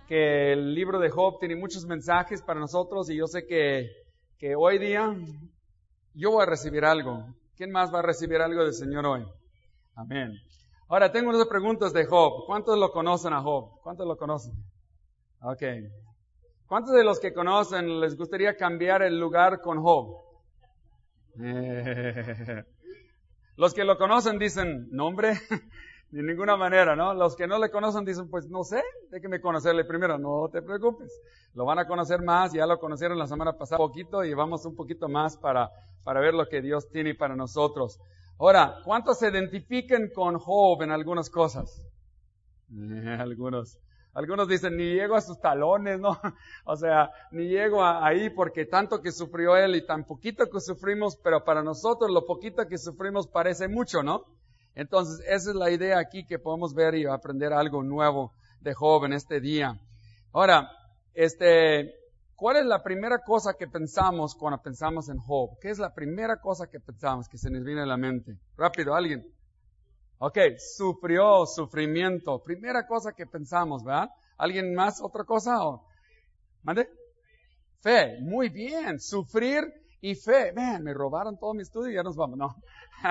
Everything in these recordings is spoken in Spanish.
que el libro de Job tiene muchos mensajes para nosotros y yo sé que hoy día yo voy a recibir algo. ¿Quién más va a recibir algo del Señor hoy? Amén. Ahora, tengo unas preguntas de Job. ¿Cuántos lo conocen a Job? ¿Cuántos lo conocen? Ok. ¿Cuántos de los que conocen les gustaría cambiar el lugar con Job? Los que lo conocen dicen, no hombre, de ninguna manera, ¿no? Los que no le conocen dicen, pues no sé, déjeme conocerle primero, no te preocupes. Lo van a conocer más, ya lo conocieron la semana pasada un poquito y vamos un poquito más para ver lo que Dios tiene para nosotros. Ahora, ¿cuántos se identifican con Job en algunas cosas? Algunos dicen, ni llego a sus talones, ¿no? O sea, ni llego ahí porque tanto que sufrió él y tan poquito que sufrimos, pero para nosotros lo poquito que sufrimos parece mucho, ¿no? Entonces, esa es la idea aquí que podemos ver y aprender algo nuevo de Job en este día. Ahora, ¿cuál es la primera cosa que pensamos cuando pensamos en Job? ¿Qué es la primera cosa que pensamos que se nos viene a la mente? Rápido, alguien. Ok, sufrió, sufrimiento. Primera cosa que pensamos, ¿verdad? ¿Alguien más? ¿Otra cosa? ¿Mande? Fe. Muy bien. Sufrir y fe. Man, me robaron todo mi estudio y ya nos vamos. No.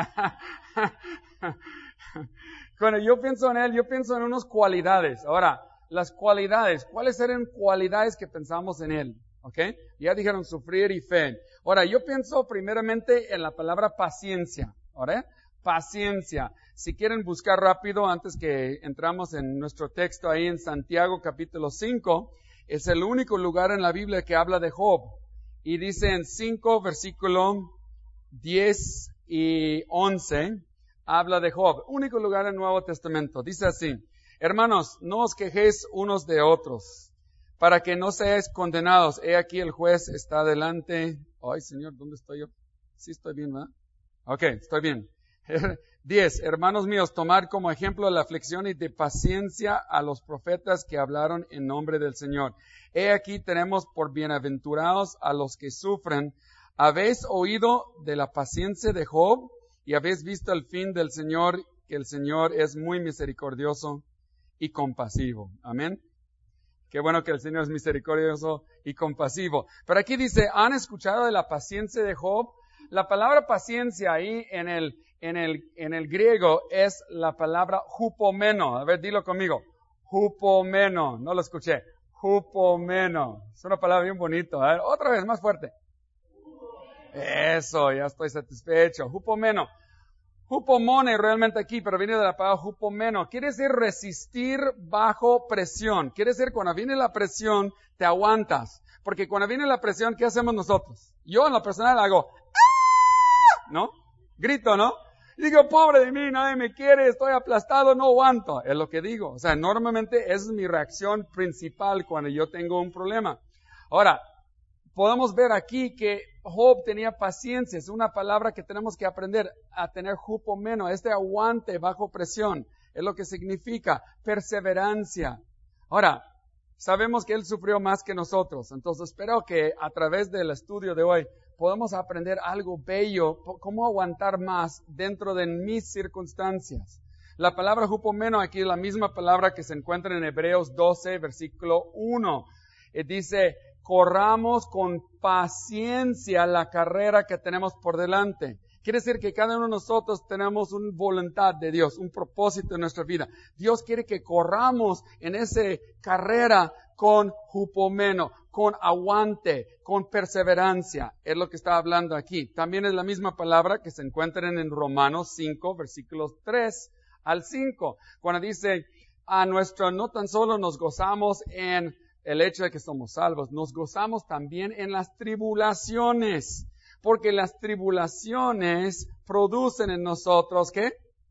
Cuando yo pienso en él, yo pienso en unas cualidades. Ahora, las cualidades. ¿Cuáles eran cualidades que pensamos en él? ¿Ok? Ya dijeron sufrir y fe. Ahora, yo pienso primeramente en la palabra paciencia. ¿Ahora? Paciencia. Si quieren buscar rápido, antes que entramos en nuestro texto ahí en Santiago capítulo 5, es el único lugar en la Biblia que habla de Job. Y dice en 5, versículo 10 y 11, habla de Job. Único lugar en el Nuevo Testamento. Dice así: hermanos, no os quejéis unos de otros, para que no seáis condenados. He aquí el juez está delante. Ay, Señor, ¿dónde estoy yo? Sí estoy bien, ¿verdad? Ok, estoy bien. 10. Hermanos míos, tomad como ejemplo la aflicción y de paciencia a los profetas que hablaron en nombre del Señor. He aquí tenemos por bienaventurados a los que sufren. ¿Habéis oído de la paciencia de Job y habéis visto el fin del Señor, que el Señor es muy misericordioso y compasivo? Amén. Qué bueno que el Señor es misericordioso y compasivo. Pero aquí dice, ¿han escuchado de la paciencia de Job? La palabra paciencia ahí en el griego es la palabra hupomeno. A ver, dilo conmigo. Hupomeno. No lo escuché. Hupomeno. Es una palabra bien bonita. A ver, otra vez, más fuerte. Eso, ya estoy satisfecho. Hupomeno. Hupomone realmente aquí, pero viene de la palabra hupomeno. Quiere decir resistir bajo presión. Quiere decir cuando viene la presión, te aguantas. Porque cuando viene la presión, ¿qué hacemos nosotros? Yo en lo personal hago, ¿no? Grito, ¿no? Y digo, pobre de mí, nadie me quiere, estoy aplastado, no aguanto. Es lo que digo. O sea, normalmente esa es mi reacción principal cuando yo tengo un problema. Ahora, podemos ver aquí que Job tenía paciencia. Es una palabra que tenemos que aprender a tener hupomeno, aguante bajo presión. Es lo que significa perseverancia. Ahora, sabemos que él sufrió más que nosotros. Entonces, espero que a través del estudio de hoy podemos aprender algo bello, cómo aguantar más dentro de mis circunstancias. La palabra hupomeno aquí es la misma palabra que se encuentra en Hebreos 12, versículo 1. Dice, corramos con paciencia la carrera que tenemos por delante. Quiere decir que cada uno de nosotros tenemos una voluntad de Dios, un propósito en nuestra vida. Dios quiere que corramos en esa carrera con hupomeno, con aguante, con perseverancia. Es lo que está hablando aquí. También es la misma palabra que se encuentra en Romanos 5, versículos 3 al 5. Cuando dice, no tan solo nos gozamos en el hecho de que somos salvos, nos gozamos también en las tribulaciones. Porque las tribulaciones producen en nosotros, ¿qué?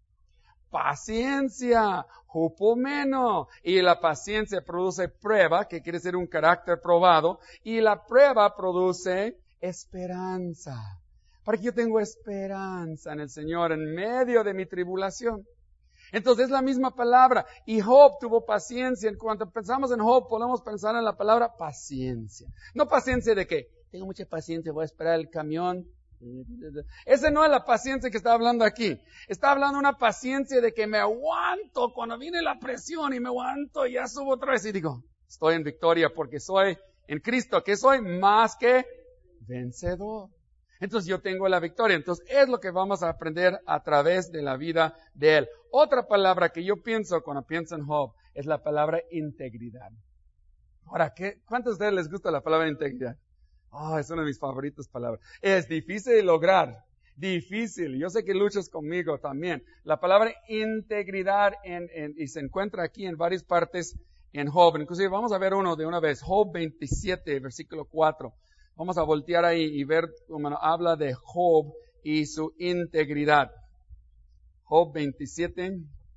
Paciencia, hupomeno. Y la paciencia produce prueba, que quiere decir un carácter probado. Y la prueba produce esperanza. Para que yo tengo esperanza en el Señor en medio de mi tribulación. Entonces es la misma palabra. Y Job tuvo paciencia. Cuando pensamos en Job, podemos pensar en la palabra paciencia. No paciencia de que tengo mucha paciencia, voy a esperar el camión. Esa no es la paciencia que está hablando aquí. Está hablando una paciencia de que me aguanto cuando viene la presión y me aguanto y ya subo otra vez y digo, Estoy en victoria porque soy en Cristo, que soy más que vencedor. Entonces yo tengo la victoria. Entonces es lo que vamos a aprender a través de la vida de Él. Otra palabra que yo pienso cuando pienso en Job es la palabra integridad. Ahora, ¿cuántos de ustedes les gusta la palabra integridad? Es una de mis favoritas palabras. Es difícil de lograr. Difícil. Yo sé que luchas conmigo también. La palabra integridad y se encuentra aquí en varias partes en Job. Inclusive vamos a ver uno de una vez. Job 27, versículo 4. Vamos a voltear ahí y ver cómo habla de Job y su integridad. Job 27.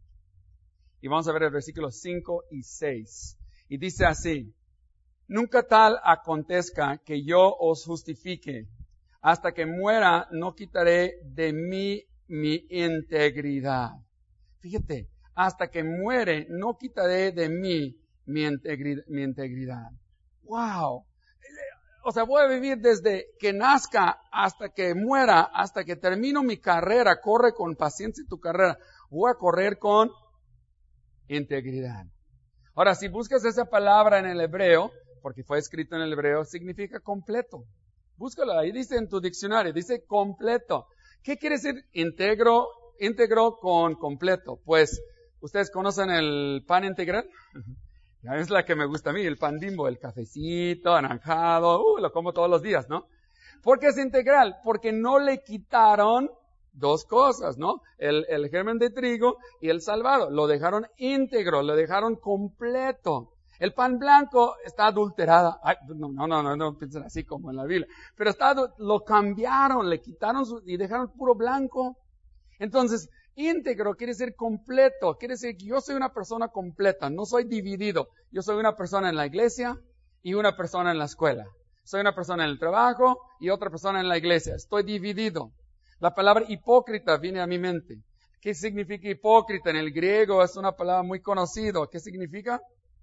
Y vamos a ver el versículo 5 y 6. Y dice así: nunca tal acontezca que yo os justifique. Hasta que muera no quitaré de mí mi integridad. Fíjate, hasta que muere no quitaré de mí mi integridad. ¡Wow! O sea, voy a vivir desde que nazca hasta que muera, hasta que termino mi carrera. Corre con paciencia tu carrera. Voy a correr con integridad. Ahora, si buscas esa palabra en el hebreo, porque fue escrito en el hebreo, significa completo. Búscalo, ahí dice en tu diccionario, dice completo. ¿Qué quiere decir íntegro con completo? Pues, ¿ustedes conocen el pan integral? Es la que me gusta a mí, el pan Bimbo, el cafecito, anaranjado, lo como todos los días, ¿no? ¿Por qué es integral? Porque no le quitaron dos cosas, ¿no? El germen de trigo y el salvado. Lo dejaron íntegro, lo dejaron completo. El pan blanco está adulterado. No piensen así como en la Biblia. Pero lo cambiaron, le quitaron y dejaron puro blanco. Entonces, íntegro quiere decir completo. Quiere decir que yo soy una persona completa, no soy dividido. Yo soy una persona en la iglesia y una persona en la escuela. Soy una persona en el trabajo y otra persona en la iglesia. Estoy dividido. La palabra hipócrita viene a mi mente. ¿Qué significa hipócrita? En el griego es una palabra muy conocida. ¿Qué significa?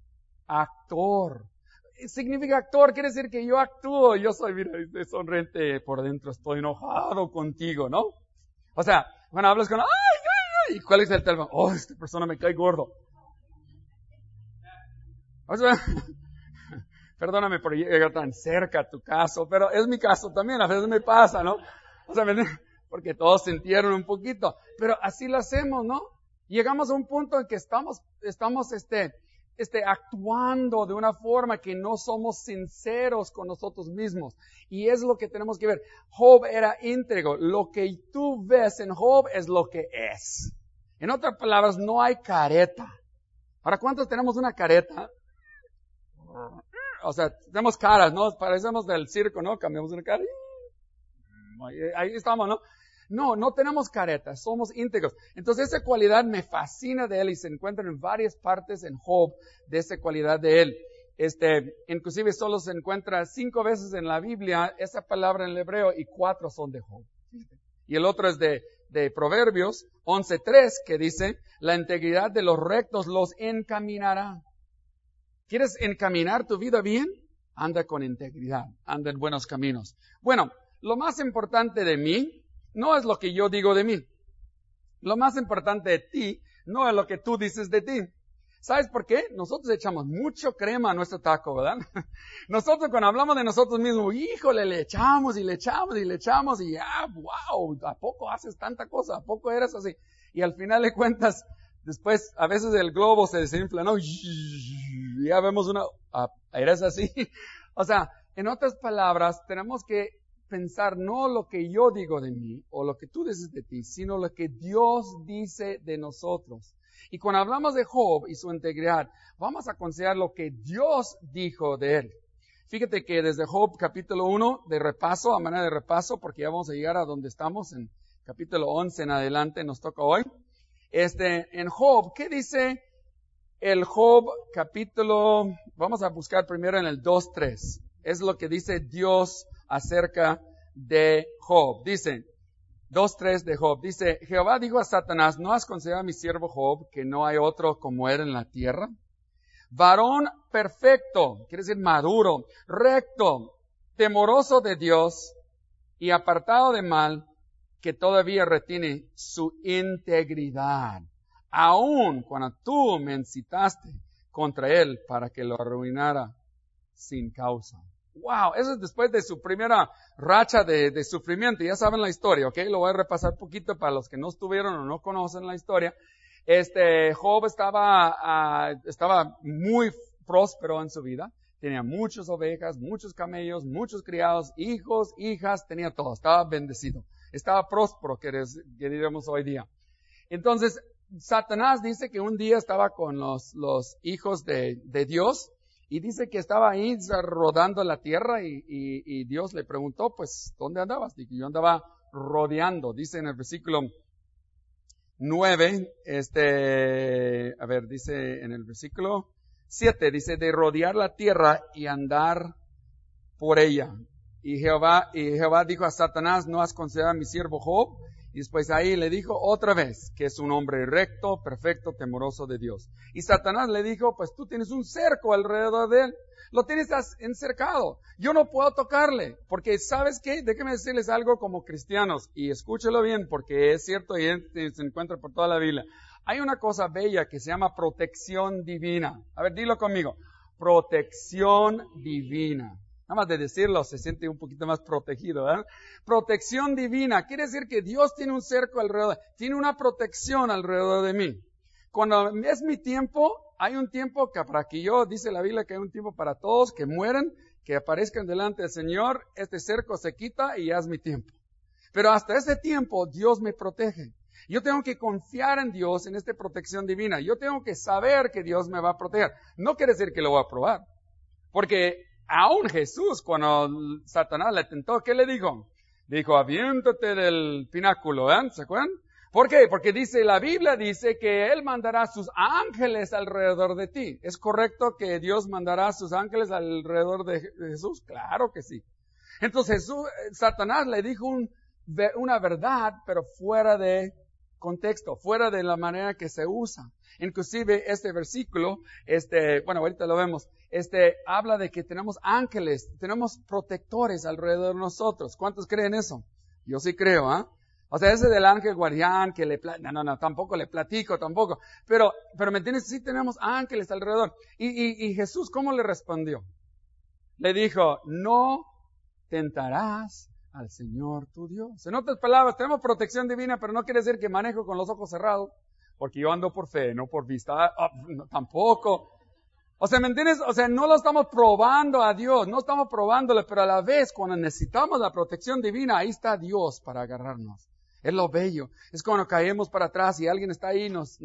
Actor. Significa actor, quiere decir que yo actúo. Yo soy, mira, sonriente por dentro, estoy enojado contigo, ¿no? O sea, cuando hablas con, ¿y cuál es el teléfono? Esta persona me cae gordo. O sea, perdóname por llegar tan cerca a tu caso, pero es mi caso también, a veces me pasa, ¿no? O sea, porque todos se entierran un poquito, pero así lo hacemos, ¿no? Llegamos a un punto en que estamos actuando de una forma que no somos sinceros con nosotros mismos. Y es lo que tenemos que ver. Job era íntegro. Lo que tú ves en Job es lo que es. En otras palabras, no hay careta. Ahora, ¿cuántos tenemos una careta? O sea, tenemos caras, ¿no? Parecemos del circo, ¿no? Cambiamos una cara. Ahí estamos, ¿no? No tenemos caretas, somos íntegros. Entonces esa cualidad me fascina de él y se encuentra en varias partes en Job de esa cualidad de él. Inclusive solo se encuentra 5 veces en la Biblia esa palabra en el hebreo y 4 son de Job. Y el otro es de Proverbios 11:3 que dice, la integridad de los rectos los encaminará. ¿Quieres encaminar tu vida bien? Anda con integridad, anda en buenos caminos. Bueno, lo más importante de mí no es lo que yo digo de mí. Lo más importante de ti no es lo que tú dices de ti. ¿Sabes por qué? Nosotros echamos mucho crema a nuestro taco, ¿verdad? Nosotros cuando hablamos de nosotros mismos, híjole, le echamos y wow, ¿a poco haces tanta cosa? ¿A poco eres así? Y al final de cuentas, después a veces el globo se desinfla, ¿no? Y ya vemos ¿eres así? O sea, en otras palabras, tenemos que pensar no lo que yo digo de mí o lo que tú dices de ti, sino lo que Dios dice de nosotros. Y cuando hablamos de Job y su integridad, vamos a considerar lo que Dios dijo de él. Fíjate que desde Job capítulo 1 de repaso, a manera de repaso, porque ya vamos a llegar a donde estamos en capítulo 11 en adelante, nos toca hoy. En Job, ¿qué dice el Job capítulo? Vamos a buscar primero en el 2:3. Es lo que dice Dios acerca de Job. Dice, 2:3 de Job. Dice, Jehová dijo a Satanás, ¿no has considerado a mi siervo Job, que no hay otro como él en la tierra? Varón perfecto, quiere decir maduro, recto, temoroso de Dios y apartado de mal, que todavía retiene su integridad. Aún cuando tú me incitaste contra él para que lo arruinara sin causa. Wow, eso es después de su primera racha de sufrimiento. Ya saben la historia, ¿ok? Lo voy a repasar poquito para los que no estuvieron o no conocen la historia. Job estaba muy próspero en su vida. Tenía muchas ovejas, muchos camellos, muchos criados, hijos, hijas, tenía todo. Estaba bendecido. Estaba próspero, que diríamos hoy día. Entonces, Satanás dice que un día estaba con los hijos de Dios y dice que estaba ahí rodando la tierra y Dios le preguntó, pues, ¿dónde andabas? Dice, yo andaba rodeando. Dice en el versículo 9, dice en el versículo 7, dice, de rodear la tierra y andar por ella. Y Jehová dijo a Satanás, ¿no has considerado a mi siervo Job? Y después ahí le dijo otra vez que es un hombre recto, perfecto, temeroso de Dios. Y Satanás le dijo, pues tú tienes un cerco alrededor de él. Lo tienes encercado. Yo no puedo tocarle. Porque, ¿sabes qué? Déjenme decirles algo como cristianos. Y escúchelo bien porque es cierto y se encuentra por toda la Biblia. Hay una cosa bella que se llama protección divina. A ver, dilo conmigo. Protección divina. Nada más de decirlo se siente un poquito más protegido, ¿verdad? Protección divina. Quiere decir que Dios tiene un cerco alrededor, tiene una protección alrededor de mí. Cuando es mi tiempo, hay un tiempo que para que dice la Biblia que hay un tiempo para todos que mueren, que aparezcan delante del Señor, este cerco se quita y ya es mi tiempo. Pero hasta ese tiempo Dios me protege. Yo tengo que confiar en Dios, en esta protección divina. Yo tengo que saber que Dios me va a proteger. No quiere decir que lo voy a probar. Porque aún Jesús, cuando Satanás le tentó, ¿qué le dijo? Dijo, aviéntate del pináculo, ¿eh? ¿Se acuerdan? ¿Por qué? Porque la Biblia dice que Él mandará sus ángeles alrededor de ti. ¿Es correcto que Dios mandará sus ángeles alrededor de Jesús? Claro que sí. Entonces Satanás le dijo una verdad, pero fuera de contexto, fuera de la manera que se usa. Inclusive este versículo, ahorita lo vemos, habla de que tenemos ángeles, tenemos protectores alrededor de nosotros. ¿Cuántos creen eso? Yo sí creo, ¿ah? O sea, ese del ángel guardián que tampoco le platico, tampoco. Pero ¿me entiendes? Sí tenemos ángeles alrededor. Y Jesús, ¿cómo le respondió? Le dijo, no tentarás al Señor tu Dios. En otras palabras, tenemos protección divina, pero no quiere decir que manejo con los ojos cerrados, porque yo ando por fe, no por vista. No, tampoco. O sea, ¿me entiendes? O sea, no lo estamos probando a Dios, no estamos probándole, pero a la vez, cuando necesitamos la protección divina, ahí está Dios para agarrarnos. Es lo bello. Es cuando caemos para atrás y alguien está ahí, nos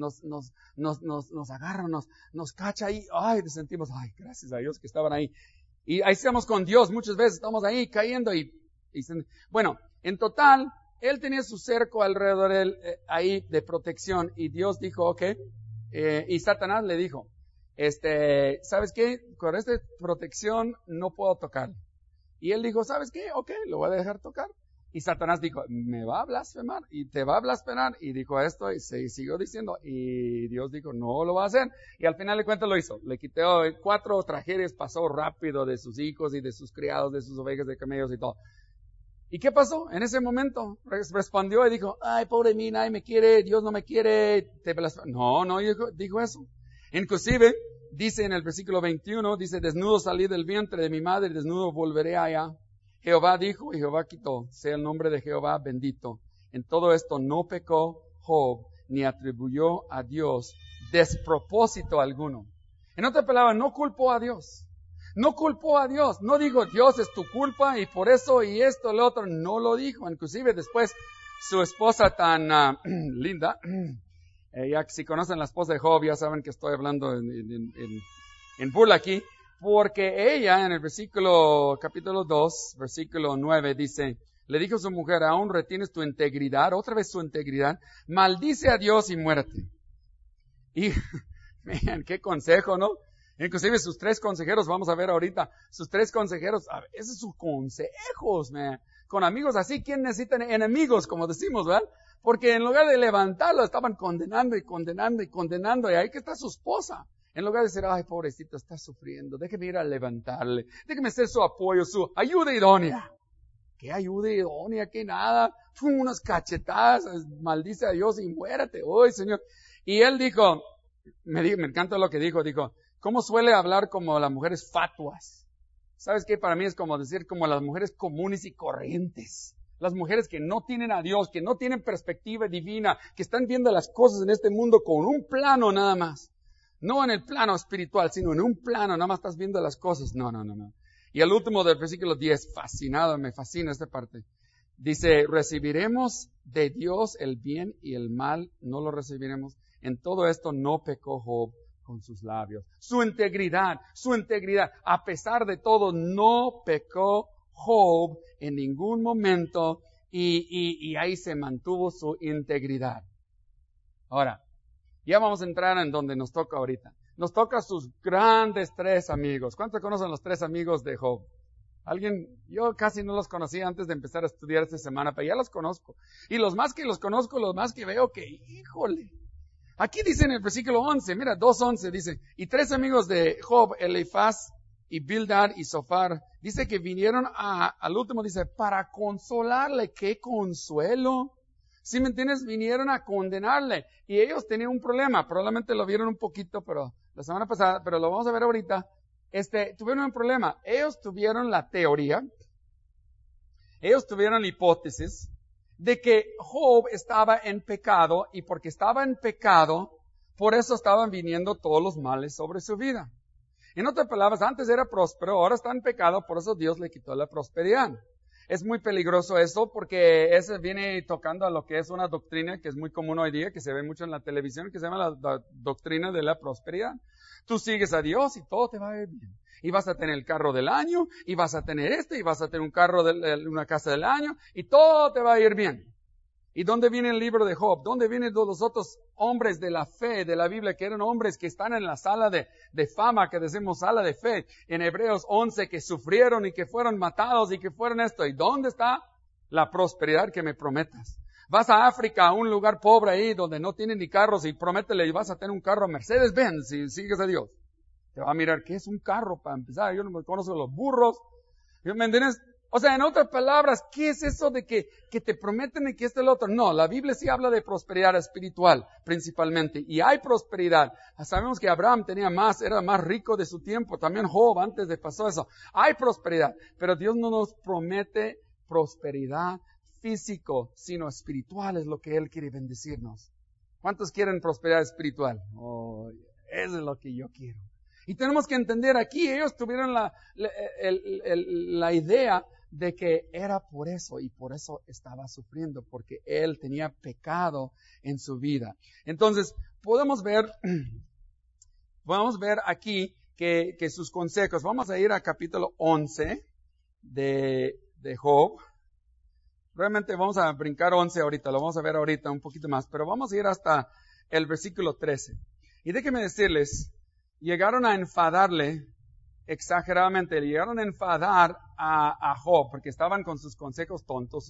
agarra, nos cacha ahí. Ay, sentimos, ay, gracias a Dios que estaban ahí. Y ahí estamos con Dios, muchas veces estamos ahí cayendo bueno, en total, Él tenía su cerco alrededor de él, ahí de protección, y Dios dijo, ok, y Satanás le dijo, ¿sabes qué? Con esta protección no puedo tocar. Y él dijo, ¿sabes qué? Ok, lo voy a dejar tocar. Y Satanás dijo, me va a blasfemar, y te va a blasfemar, y dijo esto, y se siguió diciendo, y Dios dijo, no lo va a hacer, y al final de cuentas lo hizo, le quitó 4 tragedias, pasó rápido de sus hijos, y de sus criados, de sus ovejas, de camellos, y todo. ¿Y qué pasó? En ese momento respondió y dijo, ay, pobre mí, nadie me quiere, Dios no me quiere, te blasfemó. No dijo eso. Inclusive, dice en el versículo 21, dice, desnudo salí del vientre de mi madre, desnudo volveré allá. Jehová dijo y Jehová quitó, sea el nombre de Jehová bendito. En todo esto no pecó Job, ni atribuyó a Dios despropósito alguno. En otras palabras, no culpó a Dios. No culpó a Dios, no dijo Dios es tu culpa y por eso y esto, lo otro, no lo dijo. Inclusive después su esposa tan linda, ya que si conocen la esposa de Job ya saben que estoy hablando en burla aquí, porque ella en el capítulo 2, versículo 9 dice, le dijo a su mujer, aún retienes tu integridad, otra vez su integridad, maldice a Dios y muérete. Y, miren, qué consejo, ¿no? Inclusive sus 3 consejeros, vamos a ver ahorita, sus 3 consejeros, esos son sus consejos, man. Con amigos así, ¿quién necesita enemigos, como decimos, verdad? Porque en lugar de levantarlo, estaban condenando, y ahí que está su esposa. En lugar de decir, ay, pobrecito, está sufriendo, déjeme ir a levantarle, déjeme ser su apoyo, su ayuda idónea. ¿Qué ayuda idónea? ¿Qué nada? Unas cachetadas, maldice a Dios y muérate, hoy, Señor. Y él dijo, me encanta lo que dijo, ¿Cómo suele hablar como las mujeres fatuas? ¿Sabes qué? Para mí es como decir como las mujeres comunes y corrientes. Las mujeres que no tienen a Dios, que no tienen perspectiva divina, que están viendo las cosas en este mundo con un plano nada más. No en el plano espiritual, sino en un plano, nada más estás viendo las cosas. No. Y el último del versículo 10, fascinado, me fascina esta parte. Dice, recibiremos de Dios el bien y el mal, no lo recibiremos. En todo esto no pecó Job con sus labios. Su integridad. A pesar de todo, no pecó Job en ningún momento y ahí se mantuvo su integridad. Ahora, ya vamos a entrar en donde nos toca ahorita. Nos toca sus grandes 3 amigos. ¿Cuántos conocen los 3 amigos de Job? ¿Alguien? Yo casi no los conocía antes de empezar a estudiar esta semana, pero ya los conozco. Y los más que los conozco, los más que veo que, híjole. Aquí dice en el versículo 11, mira, 2:11 dice, y 3 amigos de Job, Elifaz y Bildad y Zofar, dice que vinieron al último, dice, para consolarle. ¡Qué consuelo! ¿Sí me entiendes? Vinieron a condenarle. Y ellos tenían un problema. Probablemente lo vieron un poquito, pero la semana pasada, pero lo vamos a ver ahorita. Tuvieron un problema. Ellos tuvieron la teoría, ellos tuvieron la hipótesis de que Job estaba en pecado y porque estaba en pecado, por eso estaban viniendo todos los males sobre su vida. En otras palabras, antes era próspero, ahora está en pecado, por eso Dios le quitó la prosperidad. Es muy peligroso eso porque eso viene tocando a lo que es una doctrina que es muy común hoy día, que se ve mucho en la televisión, que se llama la doctrina de la prosperidad. Tú sigues a Dios y todo te va a ir bien. Y vas a tener el carro del año, y vas a tener y vas a tener un carro una casa del año, y todo te va a ir bien. ¿Y dónde viene el libro de Job? ¿Dónde vienen los otros hombres de la fe de la Biblia que eran hombres que están en la sala de fama, que decimos sala de fe, en Hebreos 11, que sufrieron y que fueron matados y que fueron esto? ¿Y dónde está la prosperidad que me prometas? Vas a África, a un lugar pobre ahí donde no tienen ni carros y prométele y vas a tener un carro Mercedes-Benz si sigues a Dios. Te va a mirar, ¿qué es un carro para empezar? Yo no me conozco los burros. ¿Me entiendes? O sea, en otras palabras, ¿qué es eso de que te prometen y que el otro? No, la Biblia sí habla de prosperidad espiritual, principalmente. Y hay prosperidad. Sabemos que Abraham tenía más, era más rico de su tiempo. También Job, antes de pasó eso. Hay prosperidad. Pero Dios no nos promete prosperidad físico, sino espiritual es lo que Él quiere bendecirnos. ¿Cuántos quieren prosperidad espiritual? Oh, eso es lo que yo quiero. Y tenemos que entender aquí, ellos tuvieron la idea de que era por eso, y por eso estaba sufriendo, porque él tenía pecado en su vida. Entonces, podemos ver aquí que sus consejos, vamos a ir a capítulo 11 de Job. Realmente vamos a brincar 11 ahorita, lo vamos a ver ahorita un poquito más, pero vamos a ir hasta el versículo 13. Y déjenme decirles, llegaron a enfadarle exageradamente, llegaron a enfadar a Job, porque estaban con sus consejos tontos,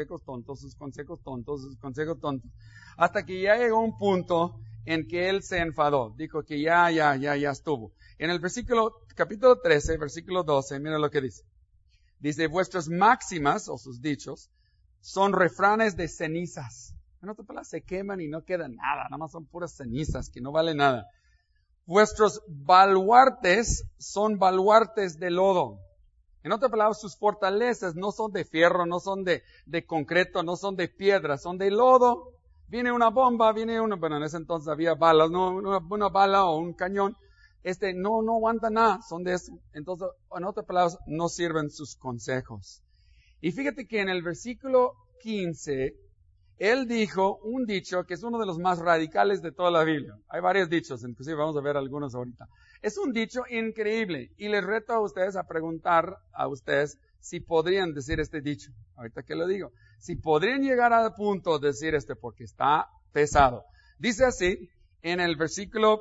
hasta que ya llegó un punto en que él se enfadó, dijo que ya estuvo. En el capítulo 13, versículo 12, mira lo que dice. Dice, vuestras máximas, o sus dichos, son refranes de cenizas. En otras palabras, se queman y no queda nada más son puras cenizas, que no vale nada. Vuestros baluartes son baluartes de lodo. En otras palabras, sus fortalezas no son de fierro, no son de concreto, no son de piedra, son de lodo. Viene una bomba, bueno, en ese entonces había balas, no, una bala o un cañón. No aguanta nada, son de eso. Entonces, en otras palabras, no sirven sus consejos. Y fíjate que en el versículo 15, él dijo un dicho que es uno de los más radicales de toda la Biblia. Hay varios dichos, inclusive vamos a ver algunos ahorita. Es un dicho increíble y les reto a ustedes a preguntar a ustedes si podrían decir este dicho. Ahorita que lo digo. Si podrían llegar al punto de decir porque está pesado. Dice así, en el versículo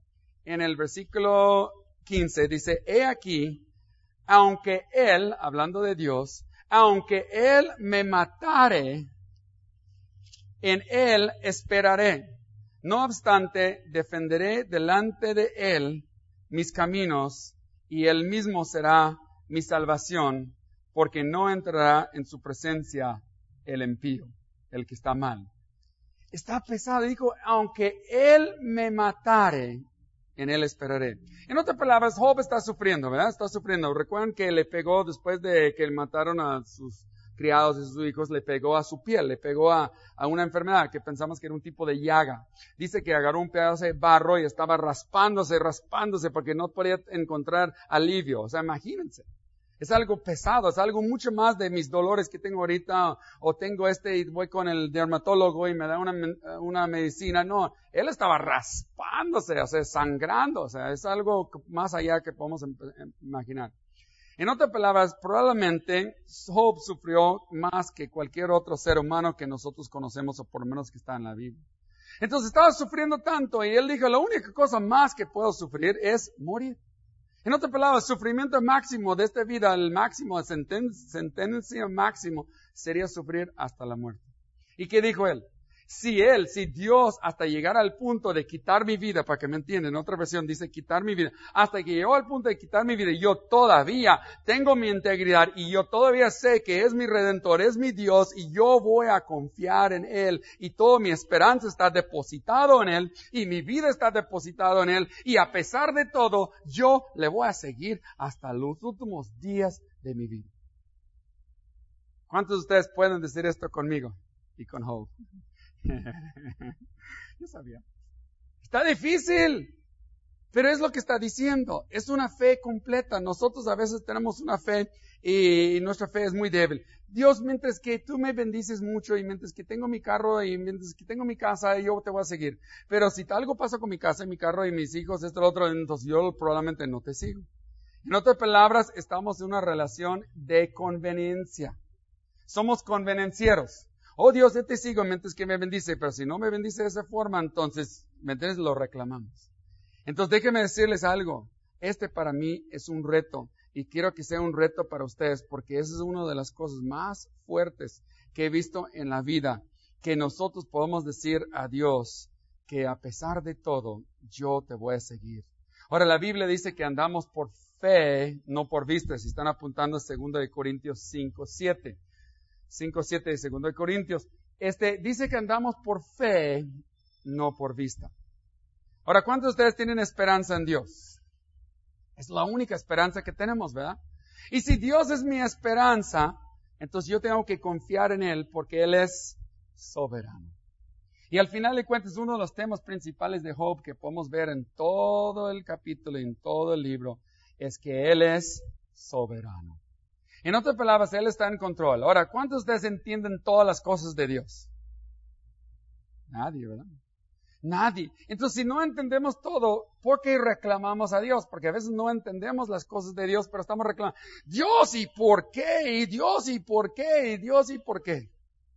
15, dice, he aquí, aunque él, hablando de Dios, aunque él me matare, en él esperaré. No obstante, defenderé delante de él mis caminos, y él mismo será mi salvación, porque no entrará en su presencia el impío, el que está mal. Está pesado, dijo, aunque él me matare, en Él esperaré. En otras palabras, Job está sufriendo, ¿verdad? Está sufriendo. Recuerdan que le pegó después de que mataron a sus criados y sus hijos, le pegó a su piel, le pegó a una enfermedad que pensamos que era un tipo de llaga. Dice que agarró un pedazo de barro y estaba raspándose porque no podía encontrar alivio. O sea, imagínense. Es algo pesado, es algo mucho más de mis dolores que tengo ahorita, o tengo y voy con el dermatólogo y me da una medicina. No, él estaba raspándose, o sea, sangrando, o sea, es algo más allá que podemos imaginar. En otras palabras, probablemente Job sufrió más que cualquier otro ser humano que nosotros conocemos, o por lo menos que está en la Biblia. Entonces estaba sufriendo tanto y él dijo, la única cosa más que puedo sufrir es morir. En otras palabras, el sufrimiento máximo de esta vida, el máximo, la sentencia máximo, sería sufrir hasta la muerte. ¿Y qué dijo él? Si Dios, hasta llegar al punto de quitar mi vida, para que me entiendan, en otra versión dice quitar mi vida, hasta que llegó al punto de quitar mi vida, yo todavía tengo mi integridad y yo todavía sé que es mi Redentor, es mi Dios y yo voy a confiar en Él y toda mi esperanza está depositado en Él y mi vida está depositado en Él y a pesar de todo, yo le voy a seguir hasta los últimos días de mi vida. ¿Cuántos de ustedes pueden decir esto conmigo y con Job? Yo sabía. Está difícil, pero es lo que está diciendo. Es una fe completa. Nosotros a veces tenemos una fe y nuestra fe es muy débil. Dios, mientras que tú me bendices mucho y mientras que tengo mi carro y mientras que tengo mi casa, yo te voy a seguir. Pero si algo pasa con mi casa y mi carro y mis hijos, esto y lo otro, entonces yo probablemente no te sigo. En otras palabras, estamos en una relación de conveniencia. Somos convenencieros. Oh Dios, yo te sigo mientras que me bendice, pero si no me bendice de esa forma, entonces, ¿me entiendes? Lo reclamamos. Entonces déjenme decirles algo. Para mí es un reto y quiero que sea un reto para ustedes porque esa es una de las cosas más fuertes que he visto en la vida, que nosotros podemos decir a Dios que a pesar de todo, yo te voy a seguir. Ahora la Biblia dice que andamos por fe, no por vista. Si están apuntando a 2 Corintios 5:7. 5:7 de 2 Corintios. Dice que andamos por fe, no por vista. Ahora, ¿cuántos de ustedes tienen esperanza en Dios? Es la única esperanza que tenemos, ¿verdad? Y si Dios es mi esperanza, entonces yo tengo que confiar en Él porque Él es soberano. Y al final de cuentas, uno de los temas principales de Job que podemos ver en todo el capítulo y en todo el libro es que Él es soberano. En otras palabras, Él está en control. Ahora, ¿cuántos de ustedes entienden todas las cosas de Dios? Nadie, ¿verdad? Nadie. Entonces, si no entendemos todo, ¿por qué reclamamos a Dios? Porque a veces no entendemos las cosas de Dios, pero estamos reclamando, Dios, ¿y por qué? ¿Y Dios, y por qué? ¿Y Dios, y por qué?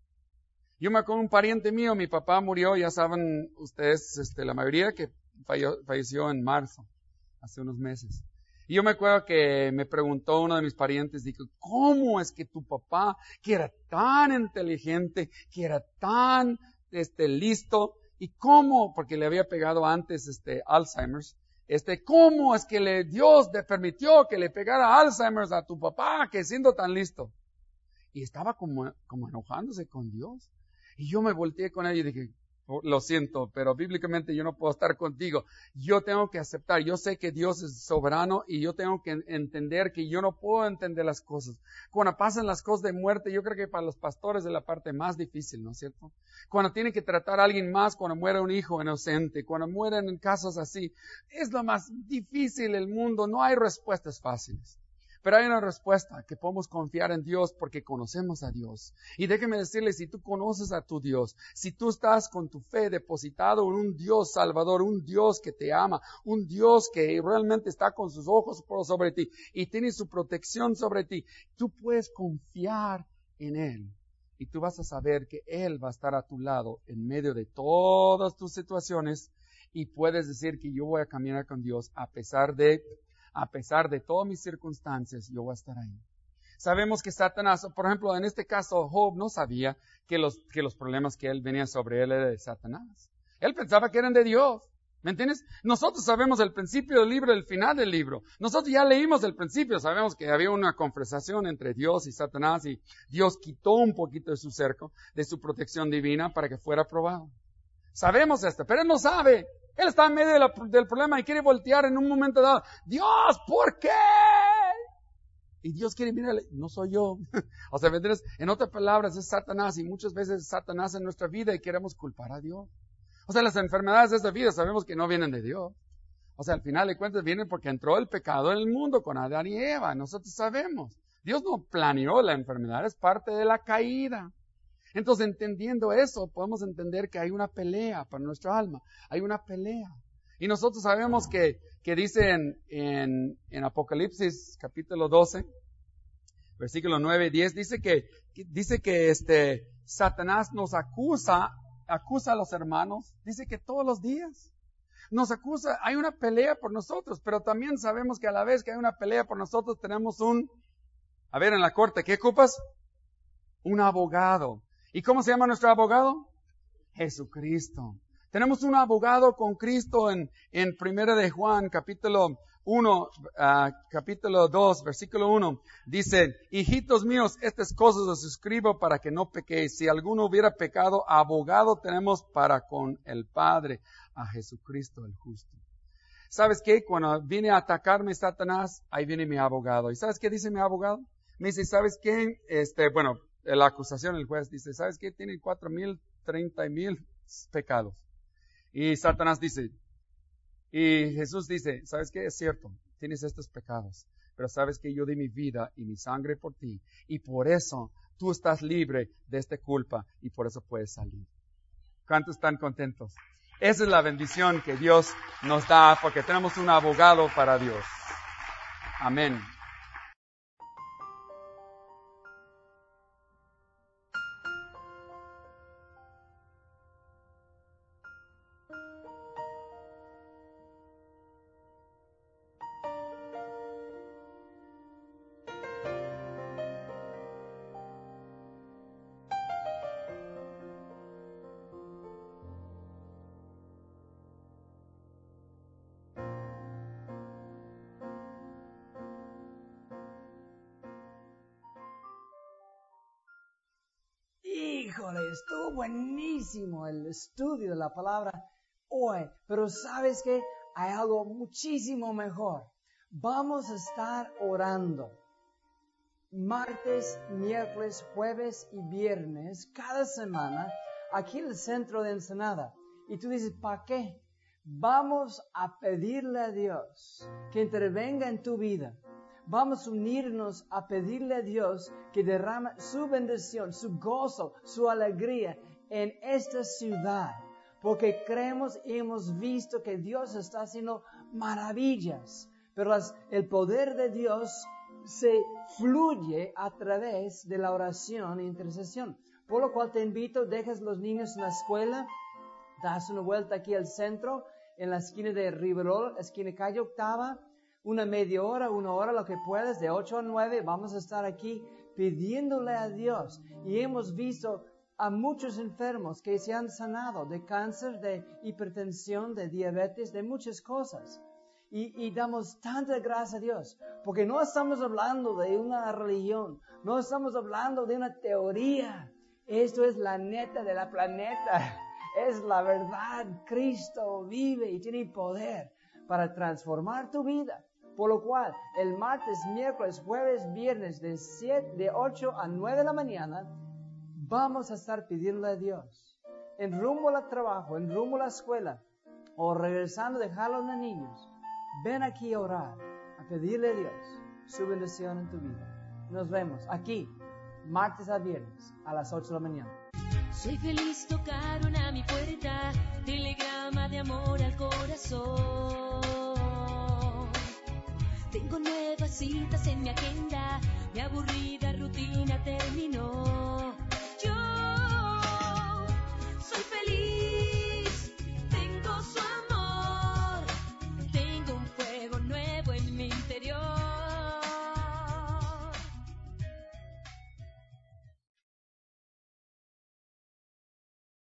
Yo me acuerdo de un pariente mío, mi papá murió, ya saben ustedes, la mayoría que falleció en marzo, hace unos meses. Y yo me acuerdo que me preguntó uno de mis parientes, dijo, ¿cómo es que tu papá, que era tan inteligente, que era tan listo, y cómo, porque le había pegado antes Alzheimer's, cómo es que Dios le permitió que le pegara Alzheimer's a tu papá, que siendo tan listo? Y estaba como enojándose con Dios. Y yo me volteé con él y dije, lo siento, pero bíblicamente yo no puedo estar contigo. Yo tengo que aceptar, yo sé que Dios es soberano y yo tengo que entender que yo no puedo entender las cosas. Cuando pasan las cosas de muerte, yo creo que para los pastores es la parte más difícil, ¿no es cierto? Cuando tienen que tratar a alguien más, cuando muere un hijo inocente, cuando mueren en casos así, es lo más difícil del mundo, no hay respuestas fáciles. Pero hay una respuesta, que podemos confiar en Dios porque conocemos a Dios. Y déjeme decirles, si tú conoces a tu Dios, si tú estás con tu fe depositado en un Dios salvador, un Dios que te ama, un Dios que realmente está con sus ojos sobre ti y tiene su protección sobre ti, tú puedes confiar en Él. Y tú vas a saber que Él va a estar a tu lado en medio de todas tus situaciones y puedes decir que yo voy a caminar con Dios a pesar de todas mis circunstancias, yo voy a estar ahí. Sabemos que Satanás, por ejemplo, en este caso, Job no sabía que los problemas que él venía sobre él eran de Satanás. Él pensaba que eran de Dios. ¿Me entiendes? Nosotros sabemos el principio del libro y el final del libro. Nosotros ya leímos el principio, sabemos que había una conversación entre Dios y Satanás y Dios quitó un poquito de su cerco, de su protección divina para que fuera probado. Sabemos esto, pero él no sabe Él está en medio del problema y quiere voltear en un momento dado. Dios, ¿por qué? Y Dios quiere, mira, no soy yo. O sea, en otras palabras, es Satanás, y muchas veces es Satanás en nuestra vida y queremos culpar a Dios. O sea, las enfermedades de esta vida sabemos que no vienen de Dios. O sea, al final de cuentas vienen porque entró el pecado en el mundo con Adán y Eva. Nosotros sabemos. Dios no planeó la enfermedad, es parte de la caída. Entonces, entendiendo eso, podemos entender que hay una pelea para nuestra alma. Hay una pelea. Y nosotros sabemos que dice en Apocalipsis capítulo 12, versículo 9 y 10, dice que Satanás nos acusa a los hermanos, dice que todos los días nos acusa, hay una pelea por nosotros, pero también sabemos que a la vez que hay una pelea por nosotros tenemos en la corte, ¿qué ocupas? Un abogado. ¿Y cómo se llama nuestro abogado? Jesucristo. Tenemos un abogado con Cristo en 1 de Juan, capítulo 2, versículo 1. Dice, hijitos míos, estas cosas os escribo para que no pequéis. Si alguno hubiera pecado, abogado tenemos para con el Padre, a Jesucristo el justo. ¿Sabes qué? Cuando viene a atacarme Satanás, ahí viene mi abogado. ¿Y sabes qué dice mi abogado? Me dice, ¿sabes qué? La acusación, el juez dice, ¿sabes qué? Tiene 4,000, 30,000 pecados. Y Satanás dice, y Jesús dice, ¿sabes qué? Es cierto, tienes estos pecados, pero sabes que yo di mi vida y mi sangre por ti, y por eso tú estás libre de esta culpa, y por eso puedes salir. ¿Cuántos están contentos? Esa es la bendición que Dios nos da, porque tenemos un abogado para Dios. Amén. Híjole, estuvo buenísimo el estudio de la palabra hoy, pero ¿sabes qué? Hay algo muchísimo mejor. Vamos a estar orando martes, miércoles, jueves y viernes cada semana aquí en el centro de Ensenada. Y tú dices, ¿para qué? Vamos a pedirle a Dios que intervenga en tu vida. Vamos a unirnos a pedirle a Dios que derrame su bendición, su gozo, su alegría en esta ciudad. Porque creemos y hemos visto que Dios está haciendo maravillas. Pero el poder de Dios se fluye a través de la oración e intercesión. Por lo cual te invito, dejas los niños en la escuela, das una vuelta aquí al centro, en la esquina de Riverol, esquina calle Octava, una media hora, 1 hora, lo que puedas, de 8 a 9, vamos a estar aquí pidiéndole a Dios. Y hemos visto a muchos enfermos que se han sanado de cáncer, de hipertensión, de diabetes, de muchas cosas. Y damos tanta gracia a Dios, porque no estamos hablando de una religión, no estamos hablando de una teoría. Esto es la neta de la planeta, es la verdad. Cristo vive y tiene poder para transformar tu vida. Por lo cual, el martes, miércoles, jueves, viernes, de 8 a 9 de la mañana, vamos a estar pidiéndole a Dios. En rumbo al trabajo, en rumbo a la escuela, o regresando a dejar a los niños, ven aquí a orar, a pedirle a Dios su bendición en tu vida. Nos vemos aquí, martes a viernes, a las 8 de la mañana. Soy feliz, tocaron a mi puerta, telegrama de amor al corazón. Tengo nuevas citas en mi agenda, mi aburrida rutina terminó.